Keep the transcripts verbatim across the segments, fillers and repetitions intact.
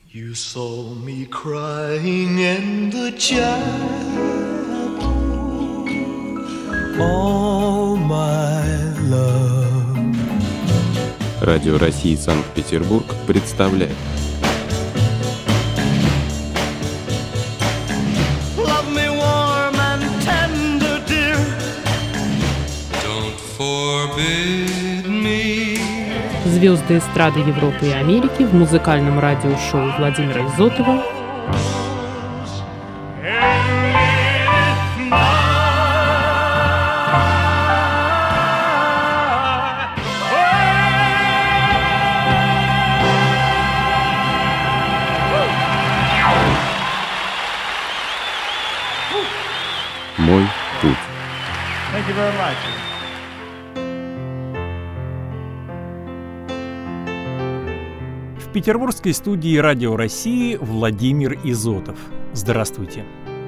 You saw me crying in the chapel, all my love. Радио России Санкт-Петербург представляет. Love me warm and tender, dear. Don't forbid me. Звезды эстрады Европы и Америки в музыкальном радиошоу Владимира Изотова «Мой путь». Thank you very much. В петербургской студии Радио России Владимир Изотов. Здравствуйте.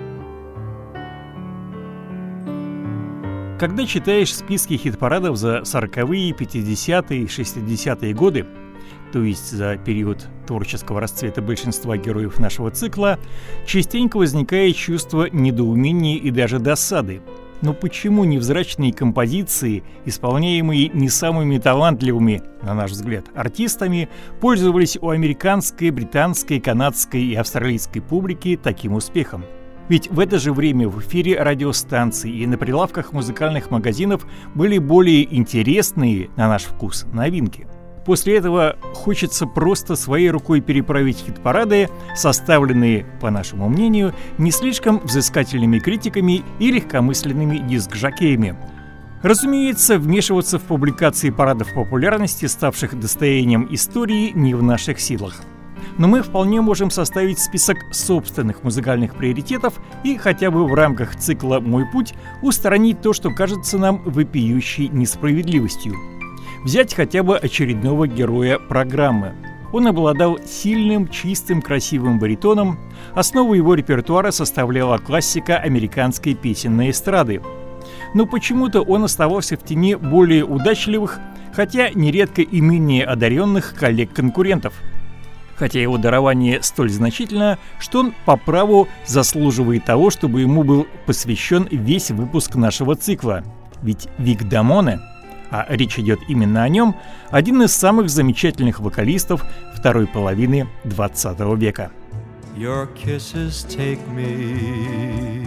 Когда читаешь списки хит-парадов за сороковые, пятидесятые, шестидесятые годы, то есть за период творческого расцвета большинства героев нашего цикла, частенько возникает чувство недоумения и даже досады. Но почему невзрачные композиции, исполняемые не самыми талантливыми, на наш взгляд, артистами, пользовались у американской, британской, канадской и австралийской публики таким успехом? Ведь в это же время в эфире радиостанций и на прилавках музыкальных магазинов были более интересные, на наш вкус, новинки. После этого хочется просто своей рукой переправить хит-парады, составленные, по нашему мнению, не слишком взыскательными критиками и легкомысленными диск-жокеями. Разумеется, вмешиваться в публикации парадов популярности, ставших достоянием истории, не в наших силах. Но мы вполне можем составить список собственных музыкальных приоритетов и хотя бы в рамках цикла «Мой путь» устранить то, что кажется нам вопиющей несправедливостью. Взять хотя бы очередного героя программы. Он обладал сильным, чистым, красивым баритоном. Основу его репертуара составляла классика американской песенной эстрады. Но почему-то он оставался в тени более удачливых, хотя нередко и менее одаренных коллег-конкурентов. Хотя его дарование столь значительно, что он по праву заслуживает того, чтобы ему был посвящен весь выпуск нашего цикла. Ведь Вик Дамоне, а речь идет именно о нем, один из самых замечательных вокалистов второй половины двадцатого века. Your kisses take me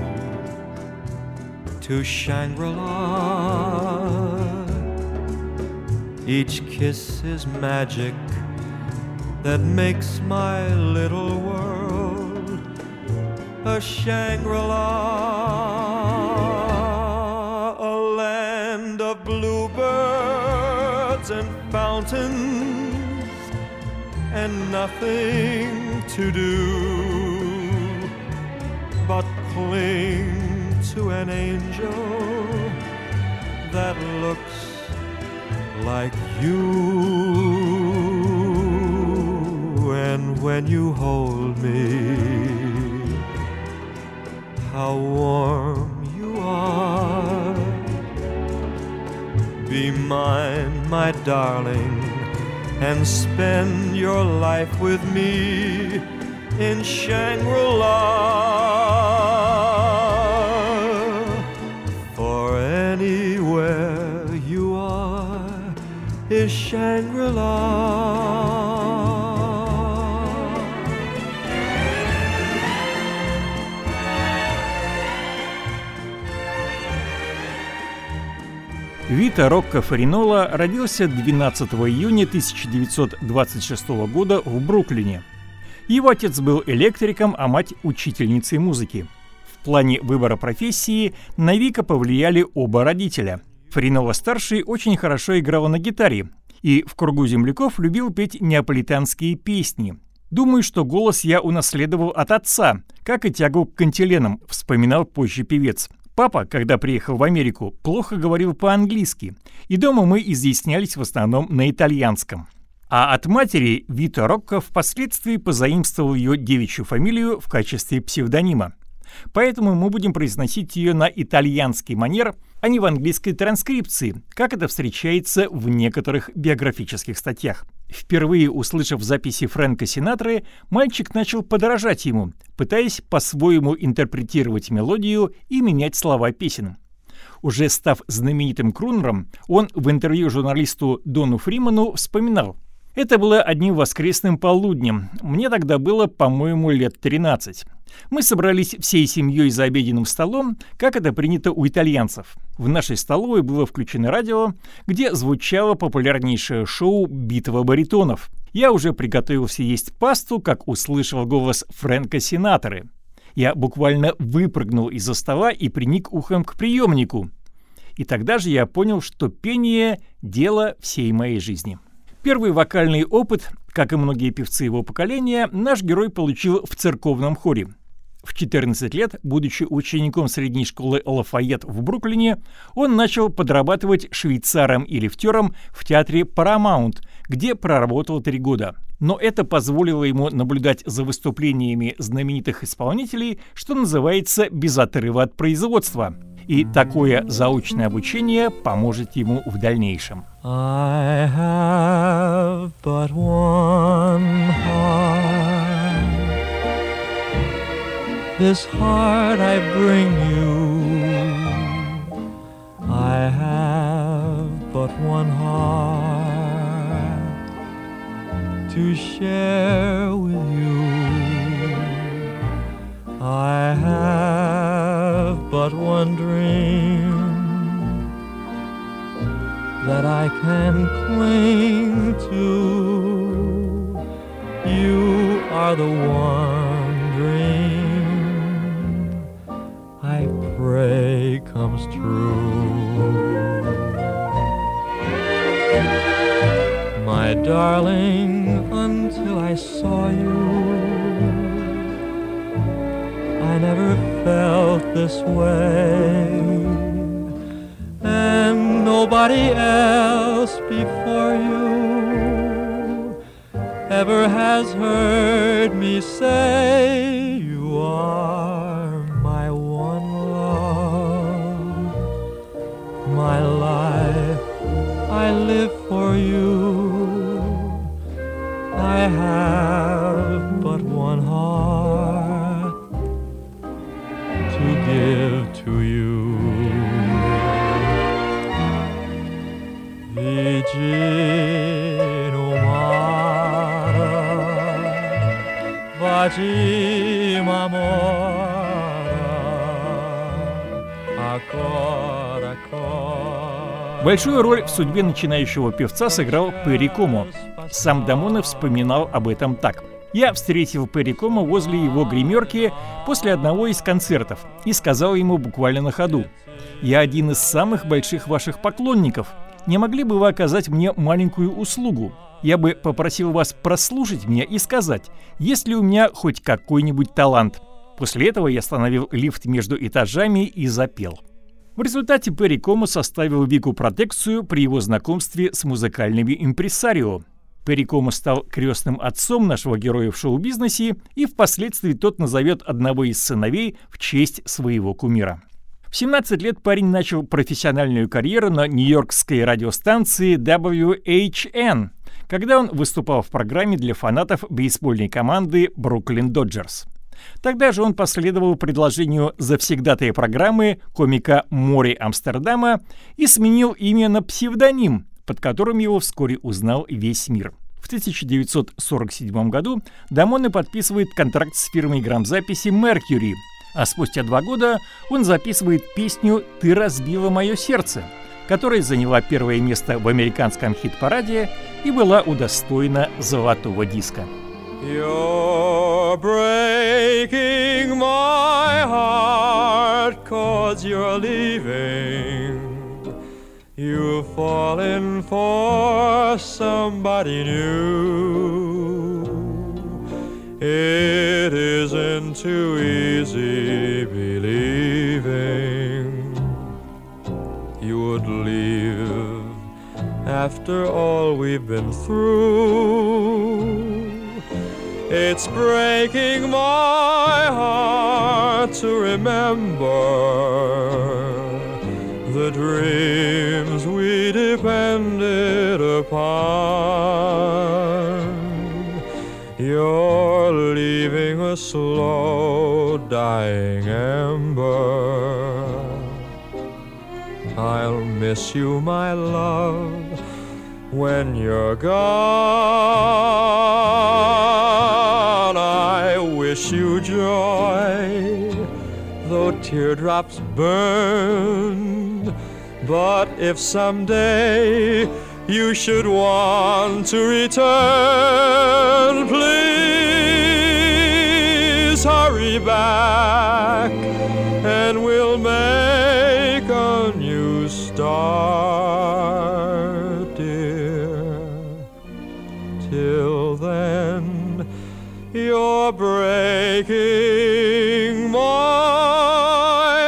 to Shangri-La. Each kiss is magic that makes my little world a Shangri-La, a land of bluebirds and fountains and nothing to do but cling to an angel that looks like you. And when you hold me, how warm you are. Be mine, my darling, and spend your life with me in Shangri-La. For anywhere you are is Shangri-La. Вито Рокко Фаринола родился двенадцатого июня тысяча девятьсот двадцать шестого года в Бруклине. Его отец был электриком, а мать – учительницей музыки. В плане выбора профессии на Вика повлияли оба родителя. Фаринола-старший очень хорошо играл на гитаре и в кругу земляков любил петь неаполитанские песни. «Думаю, что голос я унаследовал от отца, как и тягу к кантиленам», – вспоминал позже певец. Папа, когда приехал в Америку, плохо говорил по-английски, и дома мы изъяснялись в основном на итальянском. А от матери Вито Рокко впоследствии позаимствовал ее девичью фамилию в качестве псевдонима. Поэтому мы будем произносить ее на итальянский манер, а не в английской транскрипции, как это встречается в некоторых биографических статьях. Впервые услышав записи Фрэнка Синатры, мальчик начал подражать ему, пытаясь по-своему интерпретировать мелодию и менять слова песен. Уже став знаменитым крунером, он в интервью журналисту Дону Фриману вспоминал: «Это было одним воскресным полуднем. Мне тогда было, по-моему, лет тринадцать. Мы собрались всей семьей за обеденным столом, как это принято у итальянцев. В нашей столовой было включено радио, где звучало популярнейшее шоу «Битва баритонов». Я уже приготовился есть пасту, как услышал голос Фрэнка Синатры. Я буквально выпрыгнул из-за стола и приник ухом к приемнику. И тогда же я понял, что пение – дело всей моей жизни». Первый вокальный опыт, как и многие певцы его поколения, наш герой получил в церковном хоре. В четырнадцать лет, будучи учеником средней школы Лафайет в Бруклине, он начал подрабатывать швейцаром и лифтером в театре Paramount, где проработал три года. Но это позволило ему наблюдать за выступлениями знаменитых исполнителей, что называется, без отрыва от производства. И такое заочное обучение поможет ему в дальнейшем. I have but one heart. This heart I bring you. I have but one heart to share with you. I have but one dream that I can cling to. You are the one dream I pray comes true. My darling, until I saw you, I never felt this way, and nobody else before you ever has heard me say you are my one love, my life, I live for you. I have but one heart to give to you. Vicino mare, facima amore, ancora, ancora. Большую роль в судьбе начинающего певца сыграл Перри Комо. Сам Дамоне вспоминал об этом так. «Я встретил Перри Комо возле его гримерки после одного из концертов и сказал ему буквально на ходу: «Я один из самых больших ваших поклонников. Не могли бы вы оказать мне маленькую услугу? Я бы попросил вас прослушать меня и сказать, есть ли у меня хоть какой-нибудь талант». После этого я остановил лифт между этажами и запел. В результате Перри Комо составил Вику протекцию при его знакомстве с музыкальными импресарио. Перри Комо стал крестным отцом нашего героя в шоу-бизнесе, и впоследствии тот назовет одного из сыновей в честь своего кумира. В семнадцать лет парень начал профессиональную карьеру на нью-йоркской радиостанции дабл ю эйч эн, когда он выступал в программе для фанатов бейсбольной команды Бруклин Доджерс. Тогда же он последовал предложению завсегдатая программы комика Мори Амстердама и сменил имя на псевдоним, под которым его вскоре узнал весь мир. В тысяча девятьсот сорок седьмом году Дамоне подписывает контракт с фирмой грамзаписи Mercury, а спустя два года он записывает песню «Ты разбила мое сердце», которая заняла первое место в американском хит-параде и была удостоена золотого диска. You're breaking my heart 'cause you're leaving. You've fallen for somebody new. It isn't too easy believing you would leave after all we've been through. It's breaking my heart to remember the dreams we deferred depended upon. You're leaving a slow dying ember. I'll miss you, my love, when you're gone. I wish you joy, though teardrops burn. But if someday you should want to return, please hurry back, and we'll make a new start, dear. Till then, you're breaking my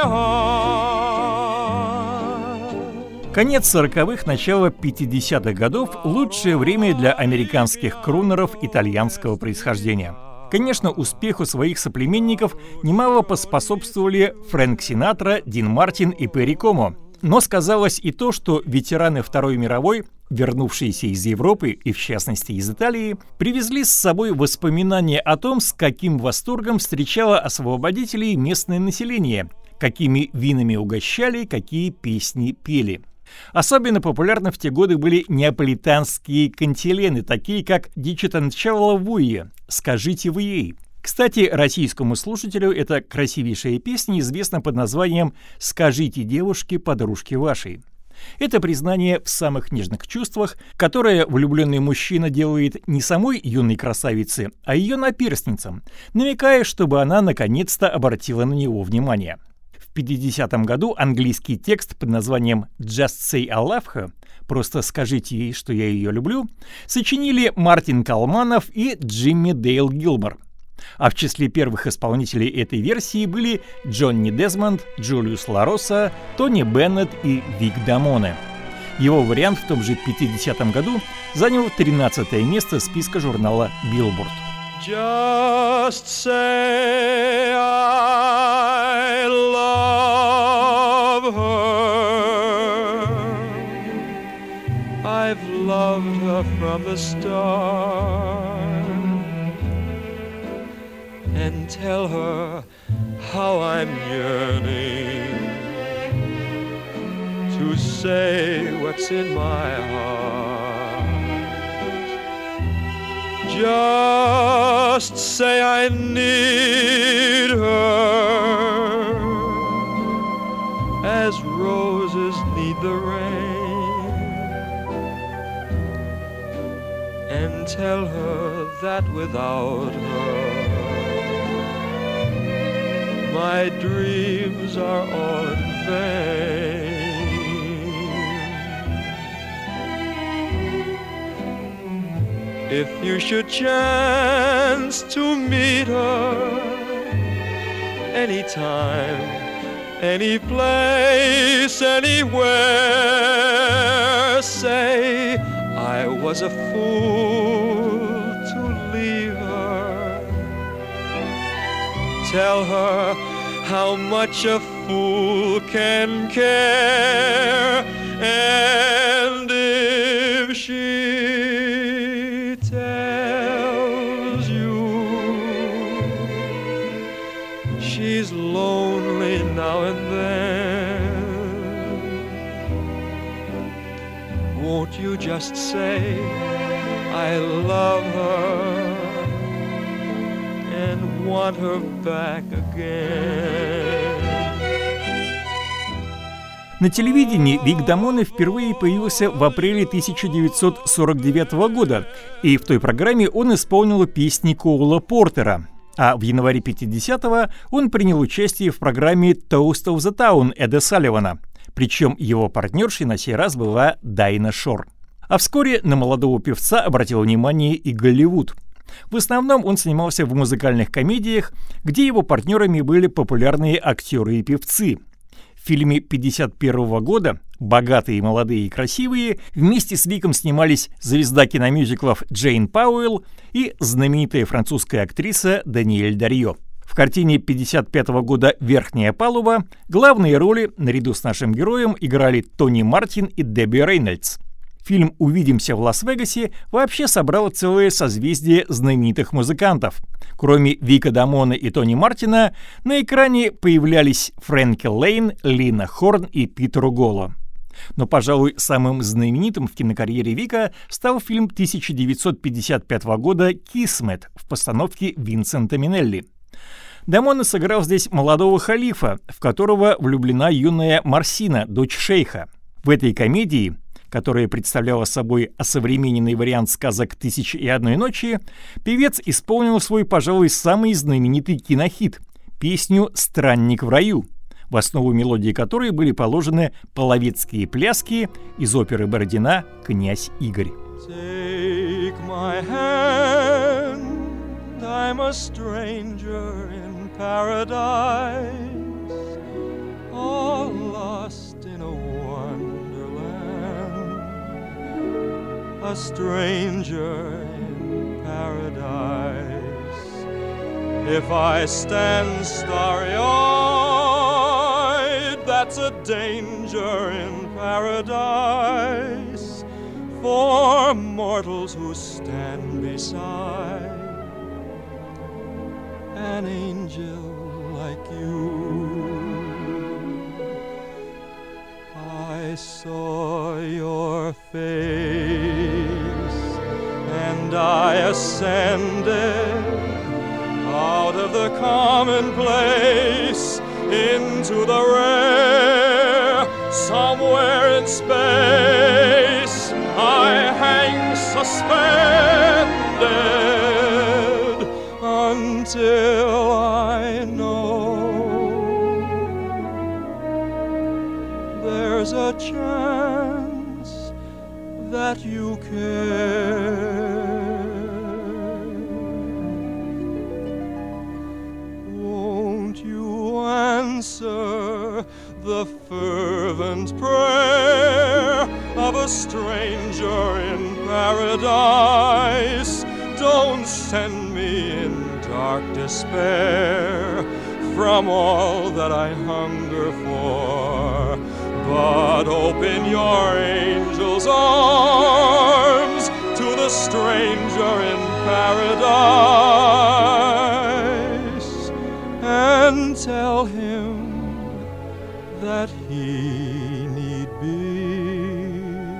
heart. Конец сороковых, начало пятидесятых годов – лучшее время для американских крунеров итальянского происхождения. Конечно, успеху своих соплеменников немало поспособствовали Фрэнк Синатра, Дин Мартин и Перри Комо. Но сказалось и то, что ветераны Второй мировой, вернувшиеся из Европы и, в частности, из Италии, привезли с собой воспоминания о том, с каким восторгом встречало освободителей местное население, какими винами угощали, какие песни пели. Особенно популярны в те годы были неаполитанские кантилены, такие как «Дичитанчелло вуе» — «Скажите вы ей». Кстати, российскому слушателю эта красивейшая песня известна под названием «Скажите девушке, подружке вашей». Это признание в самых нежных чувствах, которое влюбленный мужчина делает не самой юной красавице, а ее наперстницам, намекая, чтобы она наконец-то обратила на него внимание. В пятидесятом году английский текст под названием «Just say I love her» — «Просто скажите ей, что я ее люблю» сочинили Мартин Калманов и Джимми Дейл Гилмор. А в числе первых исполнителей этой версии были Джонни Дезмонд, Джулиус Лароса, Тони Беннет и Вик Дамоне. Его вариант в том же пятидесятом году занял тринадцатое место списка журнала Billboard. Just say I love her. I've loved her from the start. And tell her how I'm yearning to say what's in my heart. Just say I need her as roses need the rain, and tell her that without her my dreams are all in vain. If you should chance to meet her anytime, any place, anywhere, say I was a fool to leave her. Tell her how much a fool can care, and if she tells you she's lonely now and then, won't you just say I love her and want her back again? На телевидении Вик Дамоне впервые появился в апреле тысяча девятьсот сорок девятого года, и в той программе он исполнил песни Коула Портера. А в январе пятидесятого он принял участие в программе «Toast of the Town» Эда Салливана, причем его партнершей на сей раз была Дайна Шор. А вскоре на молодого певца обратил внимание и Голливуд. В основном он снимался в музыкальных комедиях, где его партнерами были популярные актеры и певцы. В фильме пятьдесят первого года «Богатые, молодые и красивые» вместе с Виком снимались звезда киномюзиклов Джейн Пауэлл и знаменитая французская актриса Даниэль Дарьё. В картине пятьдесят пятого года «Верхняя палуба» главные роли наряду с нашим героем играли Тони Мартин и Дебби Рейнольдс. Фильм «Увидимся в Лас-Вегасе» вообще собрал целое созвездие знаменитых музыкантов. Кроме Вика Дамоне и Тони Мартина, на экране появлялись Фрэнки Лейн, Лина Хорн и Питер Руголо. Но, пожалуй, самым знаменитым в кинокарьере Вика стал фильм тысяча девятьсот пятьдесят пятого года «Кисмет» в постановке Винсента Минелли. Дамоне сыграл здесь молодого халифа, в которого влюблена юная Марсина, дочь шейха. В этой комедии, которая представляла собой осовремененный вариант сказок «Тысячи и одной ночи», певец исполнил свой, пожалуй, самый знаменитый кинохит – песню «Странник в раю», в основу мелодии которой были положены половецкие пляски из оперы Бородина «Князь Игорь». Take my hand, I'm a stranger in paradise, all lost in a wonderland, a stranger in paradise. If I stand starry-eyed, that's a danger in paradise for mortals who stand beside an angel like you. I saw your face and I ascended out of the commonplace into the rare. Somewhere in space I hang suspended until I know there's a chance that you care. Answer the fervent prayer of a stranger in paradise. Don't send me in dark despair from all that I hunger for, but open your angel's arms to the stranger in paradise and tell him that he need be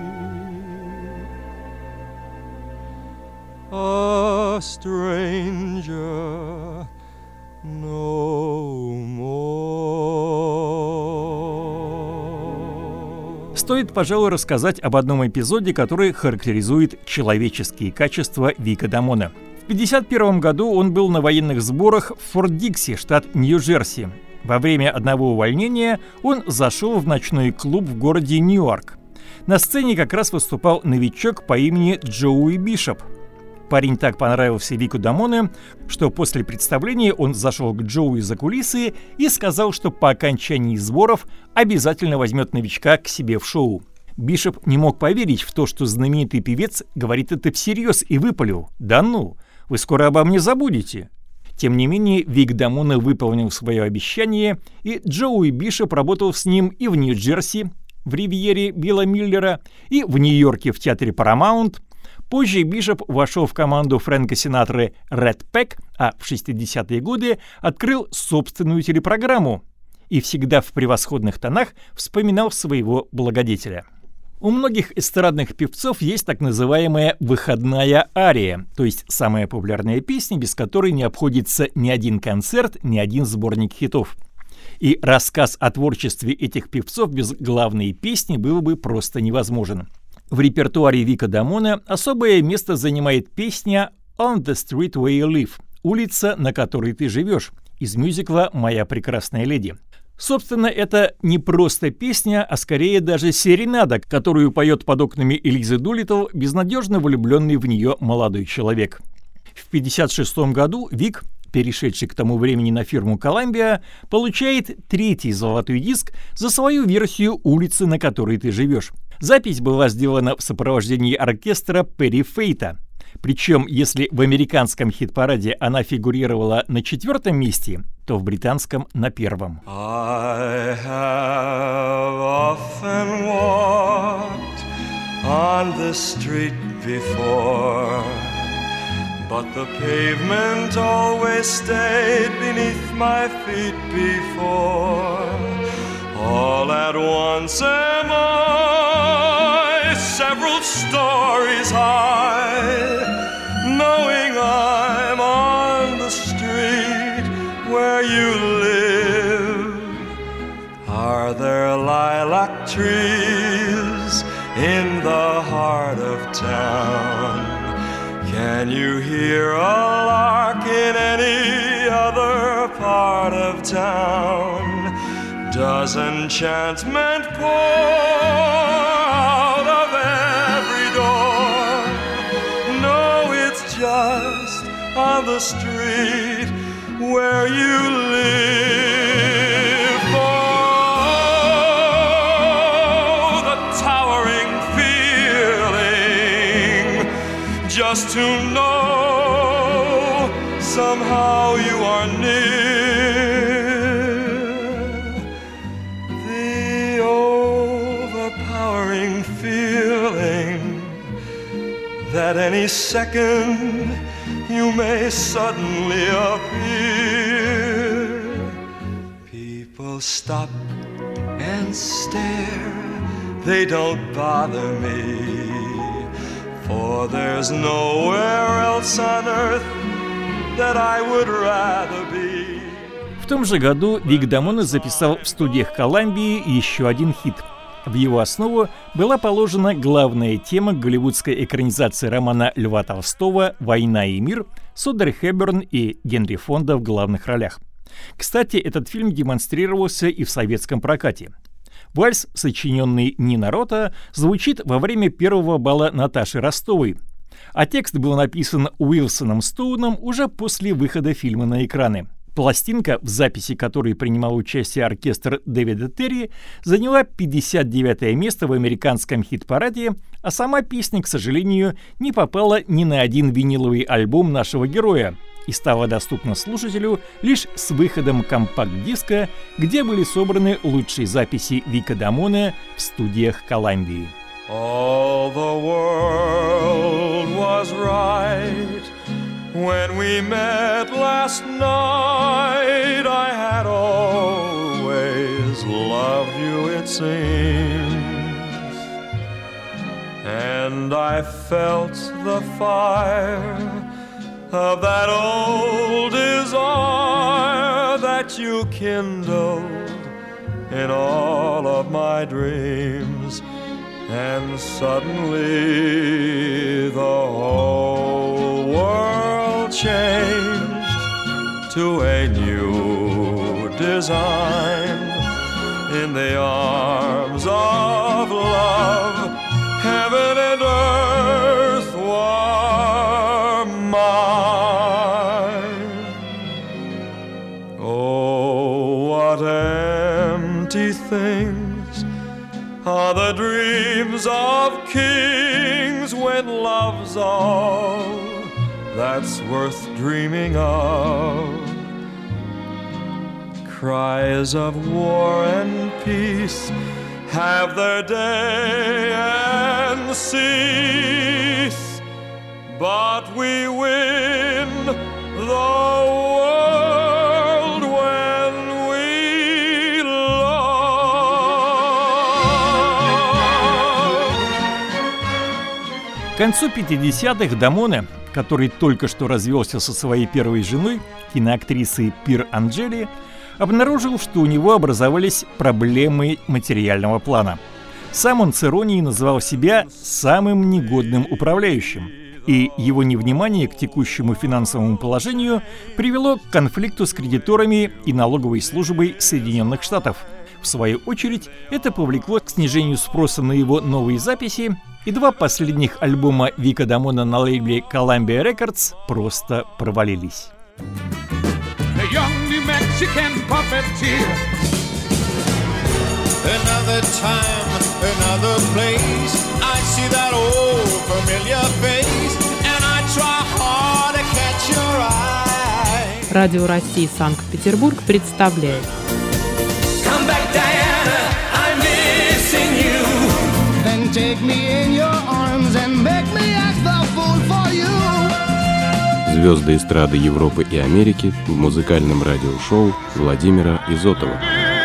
a stranger no more. Стоит, пожалуй, рассказать об одном эпизоде, который характеризует человеческие качества Вика Дамоне. В тысяча девятьсот пятьдесят первом году он был на военных сборах в Форт-Дикси, штат Нью-Джерси. Во время одного увольнения он зашел в ночной клуб в городе Ньюарк. На сцене как раз выступал новичок по имени Джоуи Бишоп. Парень так понравился Вику Дамоне, что после представления он зашел к Джоуи за кулисы и сказал, что по окончании сборов обязательно возьмет новичка к себе в шоу. Бишоп не мог поверить в то, что знаменитый певец говорит это всерьез, и выпалил: «Да ну, вы скоро обо мне забудете». Тем не менее, Вик Дамоне выполнил свое обещание, и Джоуи Бишоп работал с ним и в Нью-Джерси, в Ривьере Билла Миллера, и в Нью-Йорке в театре Paramount. Позже Бишоп вошел в команду Фрэнка Синатры Red Pack, а в шестидесятые годы открыл собственную телепрограмму и всегда в превосходных тонах вспоминал своего благодетеля. У многих эстрадных певцов есть так называемая выходная ария, то есть самая популярная песня, без которой не обходится ни один концерт, ни один сборник хитов. И рассказ о творчестве этих певцов без главной песни был бы просто невозможен. В репертуаре Вика Дамоне особое место занимает песня «On the Street Where You Live» — «Улица, на которой ты живешь» из мюзикла «Моя прекрасная леди». Собственно, это не просто песня, а скорее даже серенада, которую поет под окнами Элизы Дулиттл безнадежно влюбленный в нее молодой человек. В пятьдесят шестом году Вик, перешедший к тому времени на фирму Columbia, получает третий золотой диск за свою версию «Улицы, на которой ты живешь». Запись была сделана в сопровождении оркестра Перри Фейта. Причем, если в американском хит-параде она фигурировала на четвертом месте, то в британском на первом. I have often walked on this street before, but the pavement always stayed beneath my feet before. All at once am I several stories high, knowing I'm on the street where you live. Are there lilac trees in the heart of town? Can you hear a lark in any other part of town? Does enchantment pour out of every door? No, it's just on the street where you live. Oh, the towering feeling just to know somehow you are near. That any second you may suddenly appear. People stop and stare, they don't bother me, for there's nowhere else on earth that I would rather be. В том же году Вик Дамоне записал в студиях Колумбии еще один хит. В его основу была положена главная тема голливудской экранизации романа Льва Толстого «Война и мир» с Одри Хепберн и Генри Фонда в главных ролях. Кстати, этот фильм демонстрировался и в советском прокате. Вальс, сочиненный Нино Рота, звучит во время первого бала Наташи Ростовой, а текст был написан Уилсоном Стоуном уже после выхода фильма на экраны. Пластинка, в записи которой принимал участие оркестр Дэвида Терри, заняла пятьдесят девятое место в американском хит-параде, а сама песня, к сожалению, не попала ни на один виниловый альбом нашего героя и стала доступна слушателю лишь с выходом компакт-диска, где были собраны лучшие записи Вика Дамоне в студиях Колумбии. All the world was right when we met last night. I had always loved you, it seems, and I felt the fire of that old desire that you kindled in all of my dreams. And suddenly the whole world changed to a new design. In the arms of love, heaven and earth were mine. Oh, what empty things are the dreams of kings when love's all that's worth dreaming of. Cries of war and peace have their day and cease, but we win the world when we love. К концу пятидесятых Дамоне, который только что развелся со своей первой женой, киноактрисой Пир Анджели, обнаружил, что у него образовались проблемы материального плана. Сам он с иронией назвал себя самым негодным управляющим, и его невнимание к текущему финансовому положению привело к конфликту с кредиторами и налоговой службой Соединенных Штатов. В свою очередь, это повлекло к снижению спроса на его новые записи, и два последних альбома Вика Дамоне на лейбле Columbia Records просто провалились. The young New Mexican puppeteer. Another time, another place, I see that old familiar face, and I try hard to catch your eye. Радио России Санкт-Петербург представляет Come back, Diana, I'm missing you. Then take me in your Звезды эстрады Европы и Америки в музыкальном радиошоу Владимира Изотова.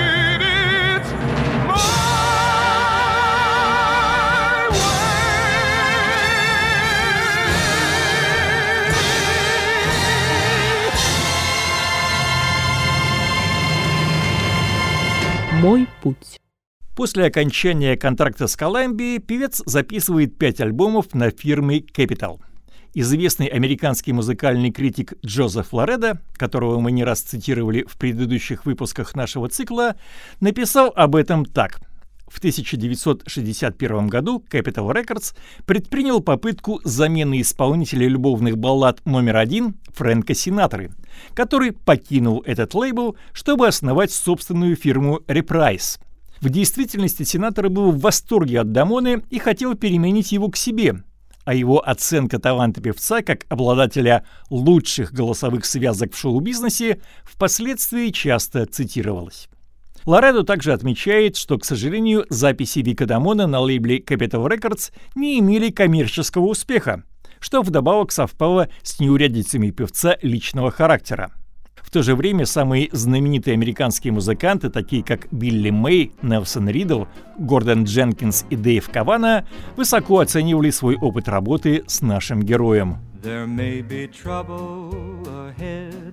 Мой путь. После окончания контракта с Columbia певец записывает пять альбомов на фирме Capitol. Известный американский музыкальный критик Джозеф Лоредо, которого мы не раз цитировали в предыдущих выпусках нашего цикла, написал об этом так. В тысяча девятьсот шестьдесят первом году Capitol Records предпринял попытку замены исполнителя любовных баллад номер один Фрэнка Синатры, который покинул этот лейбл, чтобы основать собственную фирму Reprise. В действительности Синатра был в восторге от Дамоне и хотел переменить его к себе, а его оценка таланта певца как обладателя лучших голосовых связок в шоу-бизнесе впоследствии часто цитировалась. Лоредо также отмечает, что, к сожалению, записи Вика Дамона на лейбле Capitol Records не имели коммерческого успеха, что вдобавок совпало с неурядицами певца личного характера. В то же время самые знаменитые американские музыканты, такие как Билли Мэй, Нельсон Ридл, Гордон Дженкинс и Дэйв Кавана, высоко оценивали свой опыт работы с нашим героем. There may be trouble ahead,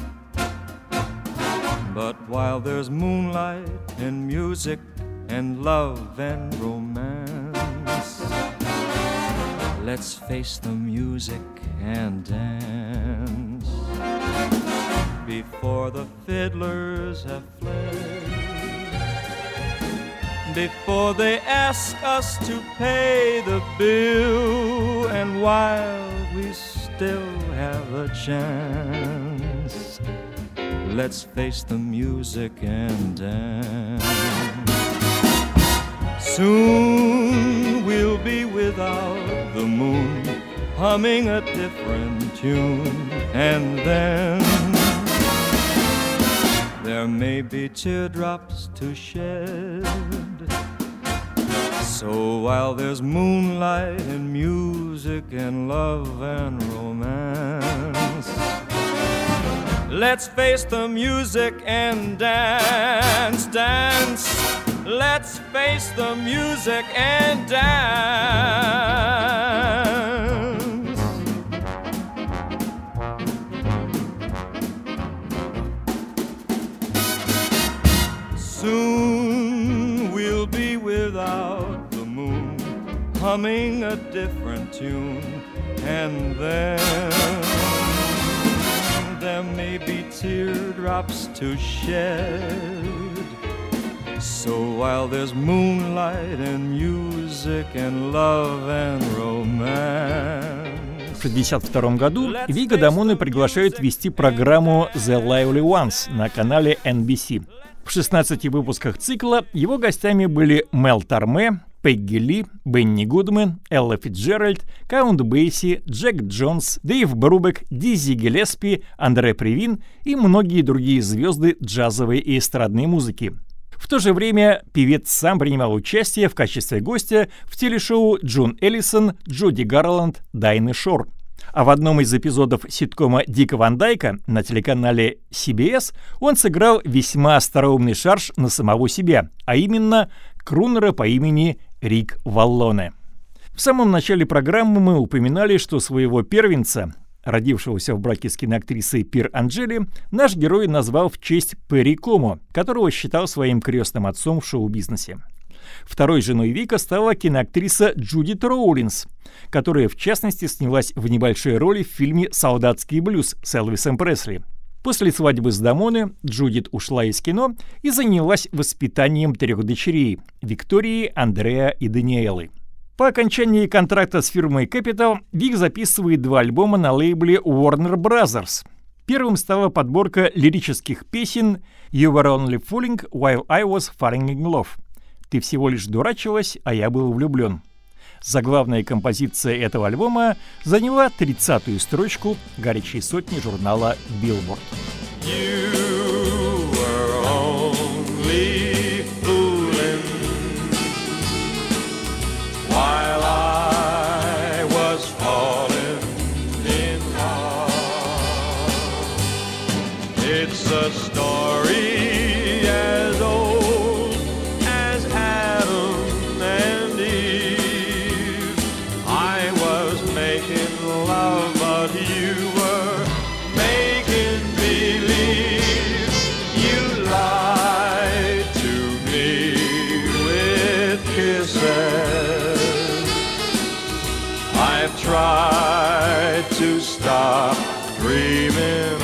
but while there's moonlight and music and love and romance, let's face the music and dance. Before the fiddlers have fled, before they ask us to pay the bill, and while we still have a chance, let's face the music and dance. Soon we'll be without the moon, humming a different tune, and then there may be teardrops to shed. So while there's moonlight and music and love and romance, let's face the music and dance, dance. Let's face the music and dance. Soon we'll be without the moon, humming a different tune, and then there may be teardrops to shed. So while there's moonlight and music and love and romance. В шестьдесят втором году Вика Дамона приглашают вести программу The Lively Ones на канале эн би си. В шестнадцати выпусках цикла его гостями были Мел Торме, Пегги Ли, Бенни Гудман, Элла Фитджеральд, Каунт Бейси, Джек Джонс, Дэйв Брубек, Дизи Гиллеспи, Андре Привин и многие другие звезды джазовой и эстрадной музыки. В то же время певец сам принимал участие в качестве гостя в телешоу Джон Эллисон, Джуди Гарланд, Дайны Шор. А в одном из эпизодов ситкома Дика Ван Дайка на телеканале си би эс он сыграл весьма остроумный шарж на самого себя, а именно крунера по имени Рик Валлоне. В самом начале программы мы упоминали, что своего первенца, родившегося в браке с киноактрисой Пир Анджели, наш герой назвал в честь Перри Комо, которого считал своим крестным отцом в шоу-бизнесе. Второй женой Вика стала киноактриса Джудит Роулинс, которая, в частности, снялась в небольшой роли в фильме «Солдатский блюз» с Элвисом Пресли. После свадьбы с Дамоне Джудит ушла из кино и занялась воспитанием трех дочерей – Виктории, Андреа и Даниэлы. По окончании контракта с фирмой Capitol Вик записывает два альбома на лейбле Warner Brothers. Первым стала подборка лирических песен «You were only fooling while I was falling in love». «Ты всего лишь дурачилась, а я был влюблен». Заглавная композиция этого альбома заняла тридцатую строчку горячей сотни журнала Billboard. You were only fooling while I was falling in love. It's a story as old as Adam and Eve. I was making love, but you were making believe. You lied to me with kisses. I've tried to stop dreaming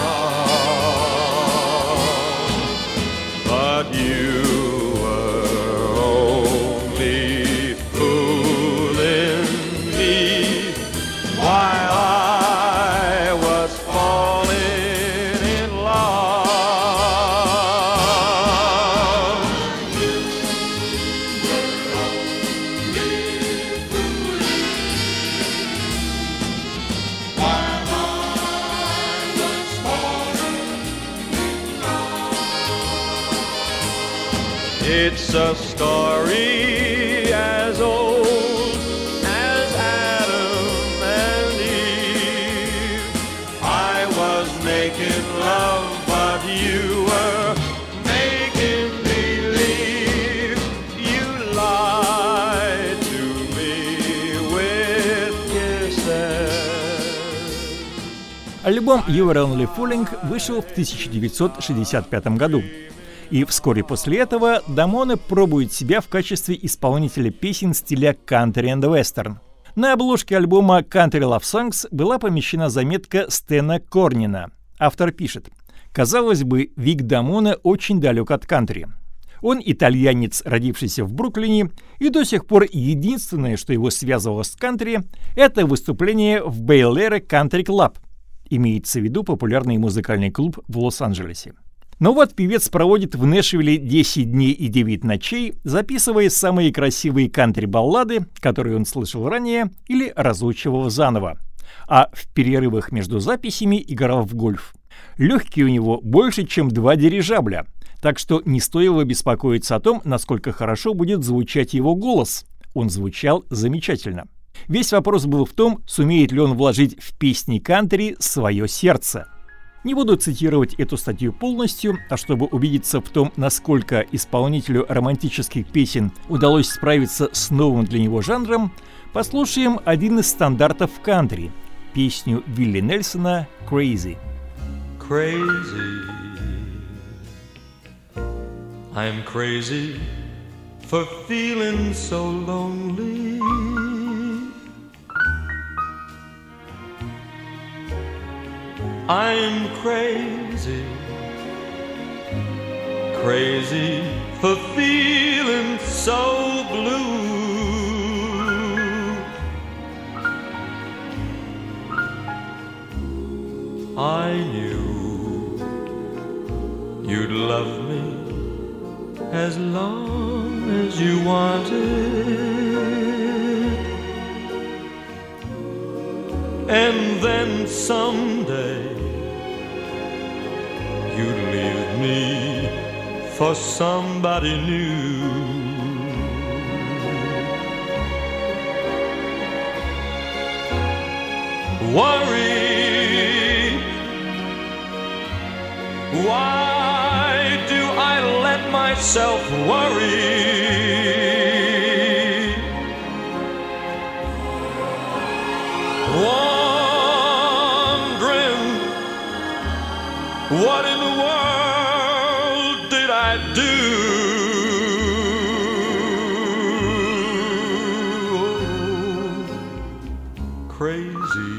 on, but you were only fooling me while I was falling in love. It's a story as old as Adam and Eve. I was making love, but you were making believe. You lied to me with kisses. Альбом «You Were Only Fooling» вышел в тысяча девятьсот шестьдесят пятом году. И вскоре после этого Дамоне пробует себя в качестве исполнителя песен стиля country and western. На обложке альбома Country Love Songs была помещена заметка Стэна Корнина. Автор пишет: «Казалось бы, Вик Дамоне очень далек от кантри. Он итальянец, родившийся в Бруклине, и до сих пор единственное, что его связывало с кантри, это выступление в Бейл-Эйр Country Club». Имеется в виду популярный музыкальный клуб в Лос-Анджелесе. Но вот певец проводит в Нэшвилле десять дней и девять ночей, записывая самые красивые кантри-баллады, которые он слышал ранее или разучивал заново. А в перерывах между записями играл в гольф. Легкие у него больше, чем два дирижабля, так что не стоило беспокоиться о том, насколько хорошо будет звучать его голос. Он звучал замечательно. Весь вопрос был в том, сумеет ли он вложить в песни кантри свое сердце. Не буду цитировать эту статью полностью, а чтобы убедиться в том, насколько исполнителю романтических песен удалось справиться с новым для него жанром, послушаем один из стандартов кантри – песню Вилли Нельсона «Crazy». Crazy, I'm crazy for feeling so lonely. I'm crazy, crazy for feeling so blue. I knew you'd love me as long as you wanted. And then someday you'd leave me for somebody new. Worry, why do I let myself worry? What in the world did I do? Crazy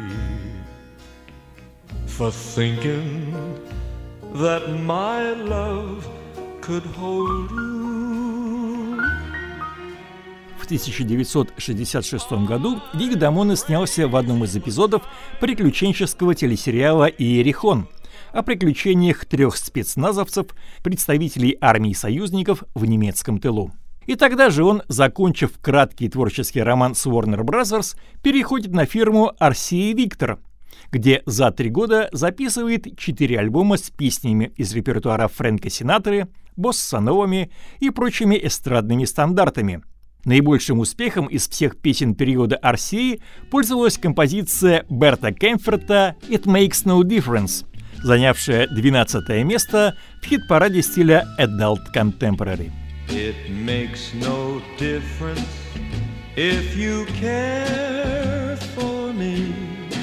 for thinking that my love could hold you. В тысяча девятьсот шестьдесят шестом году Вик Дамоне снялся в одном из эпизодов приключенческого телесериала «Иерихон» о приключениях трех спецназовцев, представителей армии союзников в немецком тылу. И тогда же он, закончив краткий творческий роман с Warner Brothers, переходит на фирму ар си эй Victor, где за три года записывает четыре альбома с песнями из репертуара Фрэнка Синатры, босса-новыми и прочими эстрадными стандартами. Наибольшим успехом из всех песен периода ар си эй пользовалась композиция Берта Кемферта «It Makes No Difference», занявшая двенадцатое место в хит-параде стиля Adult Contemporary. It makes no difference if you care for me.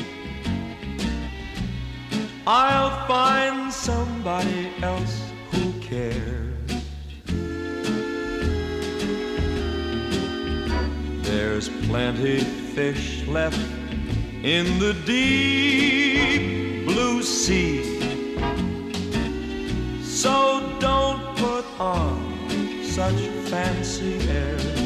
I'll find somebody else who cares. There's plenty fish left in the deep blue sea, so don't put on such fancy airs.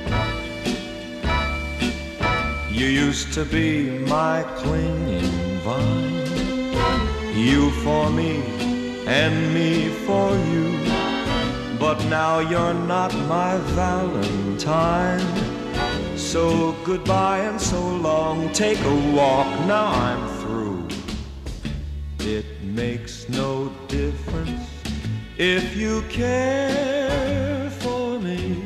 You used to be my clinging vine, you for me and me for you, but now you're not my Valentine. So goodbye and so long, take a walk, now I'm through. It makes no difference if you care for me.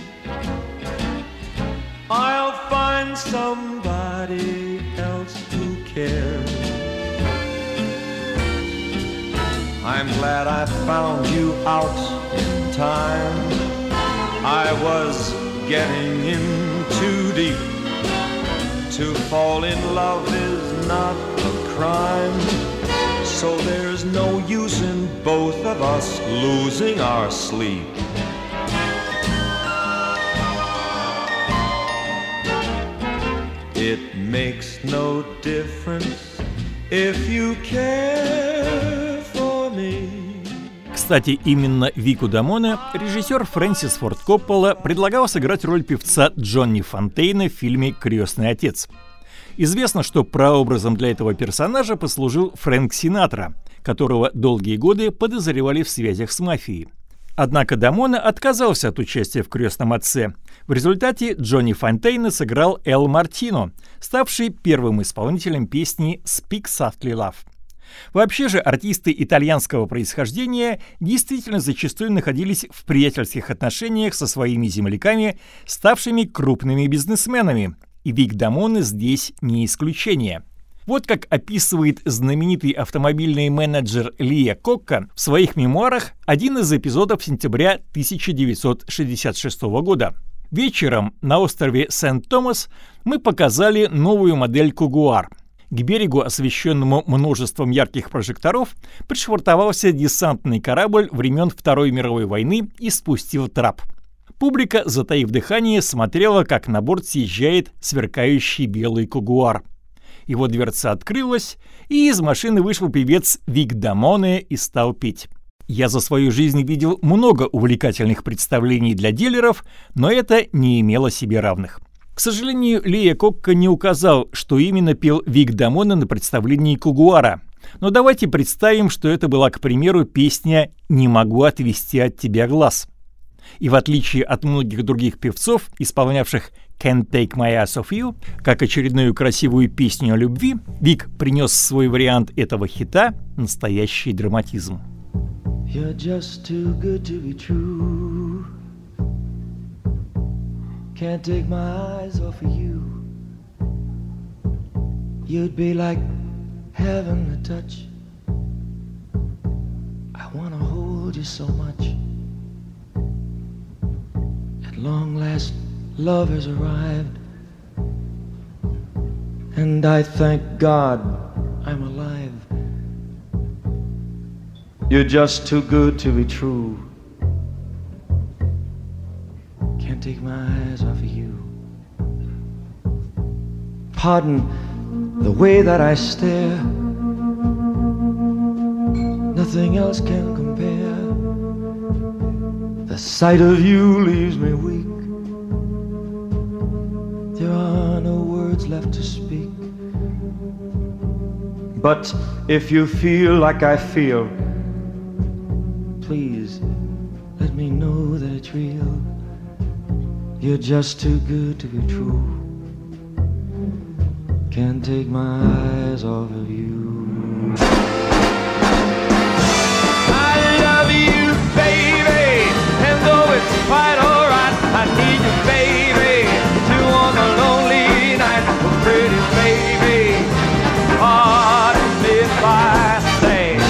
I'll find somebody else who cares. I'm glad I found you out in time. I was getting in too deep. To fall in love is not a crime, so there's no use in both of us losing our sleep. It makes no difference if you care for me. Кстати, именно Вику Дамоне режиссер Фрэнсис Форд Коппола предлагал сыграть роль певца Джонни Фонтейна в фильме «Крестный отец». Известно, что прообразом для этого персонажа послужил Фрэнк Синатра, которого долгие годы подозревали в связях с мафией. Однако Дамоне отказался от участия в «Крестном отце». В результате Джонни Фонтейна сыграл Эл Мартино, ставший первым исполнителем песни «Speak Softly Love». Вообще же артисты итальянского происхождения действительно зачастую находились в приятельских отношениях со своими земляками, ставшими крупными бизнесменами, и Вик Дамоне здесь не исключение. Вот как описывает знаменитый автомобильный менеджер Лия Кокка в своих мемуарах один из эпизодов сентября тысяча девятьсот шестьдесят шестого года. Вечером на острове Сент-Томас мы показали новую модель Кугуар. К берегу, освещенному множеством ярких прожекторов, пришвартовался десантный корабль времен Второй мировой войны и спустил трап. Публика, затаив дыхание, смотрела, как на борт съезжает сверкающий белый Кугуар. Его дверца открылась, и из машины вышел певец Вик Дамоне и стал петь. Я за свою жизнь видел много увлекательных представлений для дилеров, но это не имело себе равных. К сожалению, Лия Кокка не указал, что именно пел Вик Дамоне на представлении Кугуара. Но давайте представим, что это была, к примеру, песня «Не могу отвести от тебя глаз». И в отличие от многих других певцов, исполнявших «Can't Take My Eyes Off You», как очередную красивую песню о любви, Вик принес в свой вариант этого хита настоящий драматизм. You're just too good to be true. Can't take my eyes off of you. You'd be like heaven to touch. I wanna hold you so much. At long last, love has arrived, and I thank God I'm alive. You're just too good to be true. Can't take my eyes off of you. Pardon the way that I stare. Nothing else can compare. The sight of you leaves me weak. There are no words left to speak. But if you feel like I feel, please let me know that it's real. You're just too good to be true. Can't take my eyes off of you. I love you, baby, and though it's quite alright, I need you, baby, to on a lonely night. Oh, pretty baby, pardon me if I say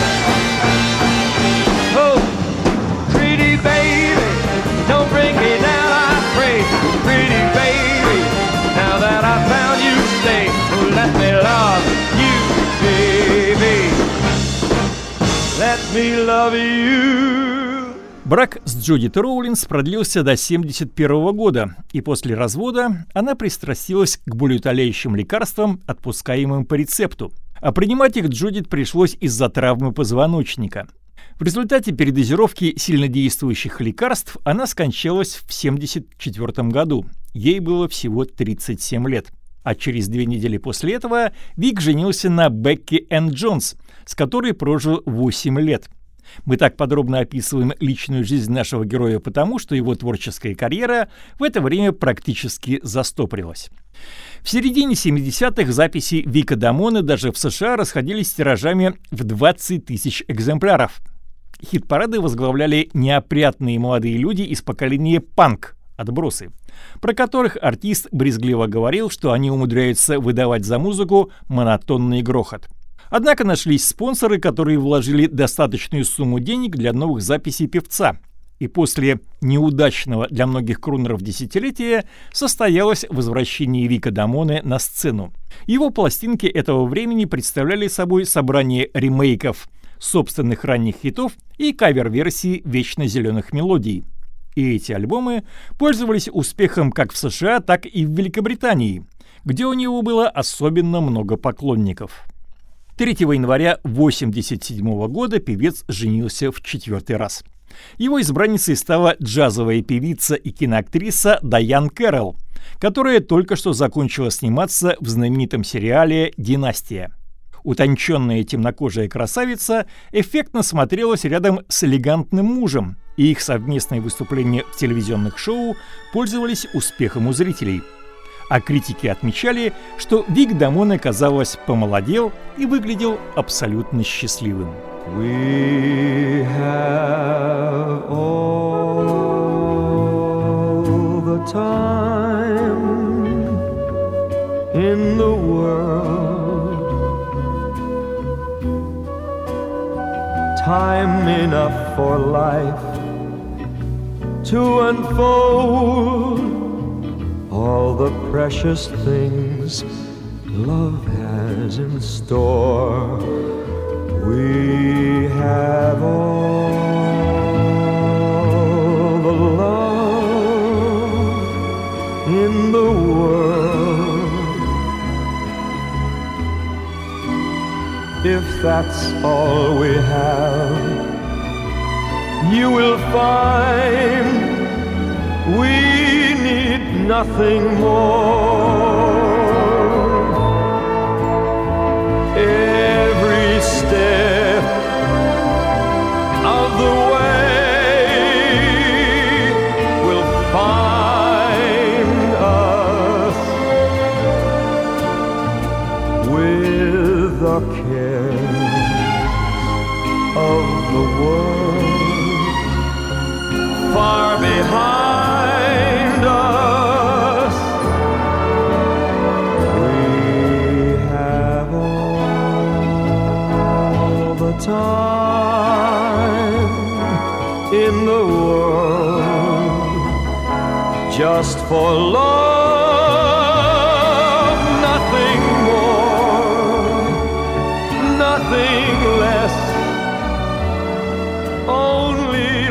let me love you. Брак с Джудит Роулинс продлился до семьдесят первого года, и после развода она пристрастилась к болеутоляющим лекарствам, отпускаемым по рецепту. А принимать их Джудит пришлось из-за травмы позвоночника. В результате передозировки сильнодействующих лекарств она скончалась в семьдесят четвёртом году. Ей было всего тридцать семь лет. А через две недели после этого Вик женился на Бекки Энн Джонс, с которой прожил восемь лет. Мы так подробно описываем личную жизнь нашего героя потому, что его творческая карьера в это время практически застопорилась. В середине семидесятых записи Вика Дамоне даже в США расходились тиражами в двадцать тысяч экземпляров. Хит-парады возглавляли неопрятные молодые люди из поколения панк, отбросы, про которых артист брезгливо говорил, что они умудряются выдавать за музыку монотонный грохот. Однако нашлись спонсоры, которые вложили достаточную сумму денег для новых записей певца. И после неудачного для многих крунеров десятилетия состоялось возвращение Вика Дамоне на сцену. Его пластинки этого времени представляли собой собрание ремейков собственных ранних хитов и кавер-версии «Вечно зеленых мелодий». И эти альбомы пользовались успехом как в США, так и в Великобритании, где у него было особенно много поклонников. третьего января восемьдесят седьмого года певец женился в четвертый раз. Его избранницей стала джазовая певица и киноактриса Дайан Кэрролл, которая только что закончила сниматься в знаменитом сериале «Династия». Утонченная темнокожая красавица эффектно смотрелась рядом с элегантным мужем, и их совместные выступления в телевизионных шоу пользовались успехом у зрителей. А критики отмечали, что Вик Дамоне, казалось, помолодел и выглядел абсолютно счастливым. We have all the time in the world, time enough for life to unfold all the precious things love has in store. We have all the love in the world. If that's all we have, you will find we need nothing more. Every step of the way will find us with the cares of the world far behind us. We have all the time in the world just for love, nothing more, nothing less, only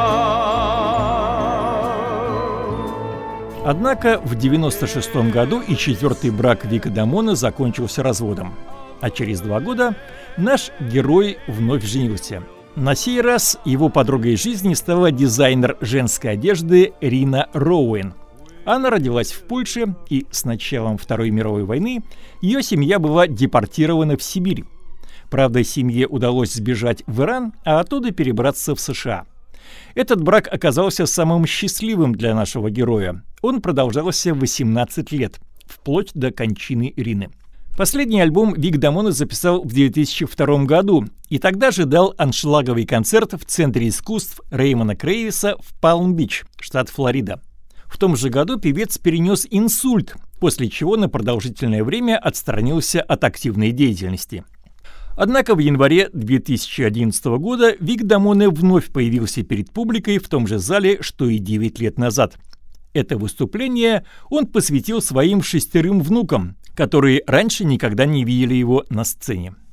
love. Однако в девяносто шестом году и четвертый брак Вика Дамоне закончился разводом. А через два года наш герой вновь женился. На сей раз его подругой жизни стала дизайнер женской одежды Рина Роуэн. Она родилась в Польше, и с началом Второй мировой войны ее семья была депортирована в Сибирь. Правда, семье удалось сбежать в Иран, а оттуда перебраться в США. Этот брак оказался самым счастливым для нашего героя. Он продолжался восемнадцать лет, вплоть до кончины Рины. Последний альбом Вик Дамоне записал в две тысячи втором году, и тогда же дал аншлаговый концерт в Центре искусств Реймона Крейвиса в Палм-Бич, штат Флорида. В том же году певец перенес инсульт, после чего на продолжительное время отстранился от активной деятельности. Однако в январе две тысячи одиннадцатого года Вик Дамоне вновь появился перед публикой в том же зале, что и девять лет назад. Это выступление он посвятил своим шестерым внукам, которые раньше никогда не видели его на сцене.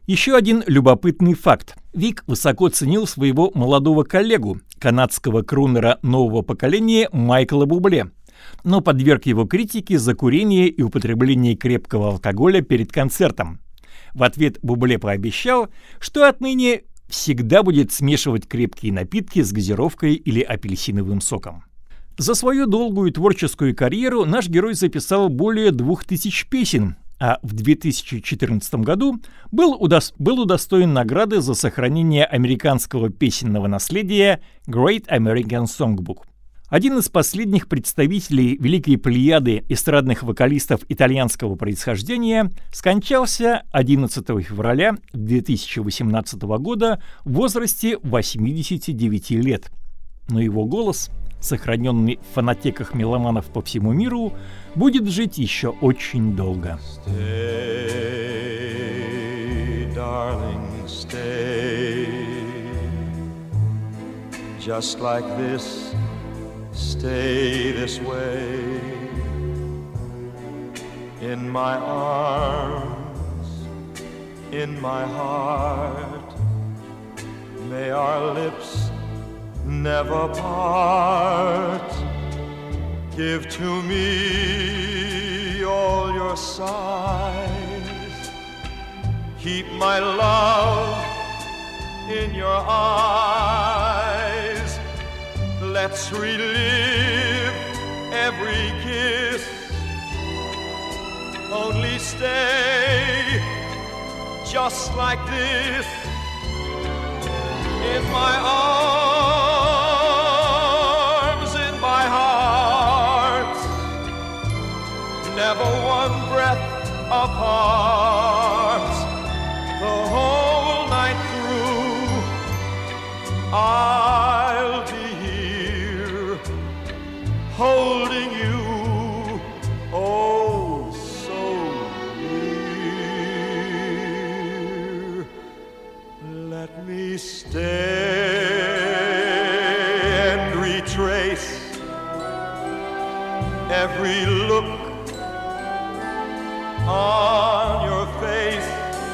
Еще один любопытный факт. Вик высоко ценил своего молодого коллегу, канадского крунера нового поколения Майкла Бубле, но подверг его критике за курение и употребление крепкого алкоголя перед концертом. В ответ Бубле пообещал, что отныне всегда будет смешивать крепкие напитки с газировкой или апельсиновым соком. За свою долгую творческую карьеру наш герой записал более двух тысяч песен, а в две тысячи четырнадцатом году был, удос- был удостоен награды за сохранение американского песенного наследия Great American Songbook. Один из последних представителей великой плеяды эстрадных вокалистов итальянского происхождения скончался одиннадцатого февраля две тысячи восемнадцатого года в возрасте восьмидесяти девяти лет. Но его голос, сохраненный в фонотеках меломанов по всему миру, будет жить еще очень долго. Stay, darling, stay. Just like this, stay this way. In my arms, in my heart, may our lips never part. Give to me all your sighs. Keep my love in your eyes. Let's relive every kiss. Only stay just like this. In my arms, in my heart, never one breath apart. The whole night through, I'll be here holding you, oh so near. Let me stay and retrace every look on your face.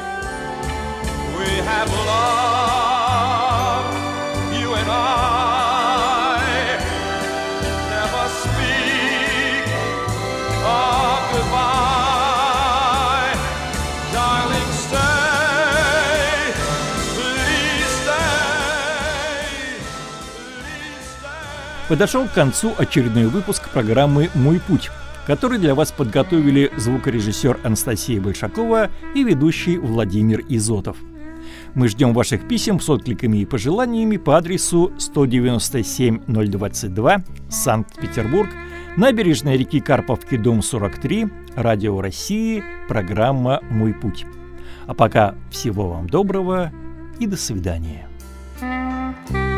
We have loved, you and I, never speak of goodbye. Darling, stay, please stay, please stay. Подошел к концу очередной выпуск программы «Мой путь», который для вас подготовили звукорежиссер Анастасия Большакова и ведущий Владимир Изотов. Мы ждем ваших писем с откликами и пожеланиями по адресу сто девяносто семь ноль двадцать два, Санкт-Петербург, набережная реки Карповки, дом сорок три, Радио России, программа «Мой путь». А пока всего вам доброго и до свидания.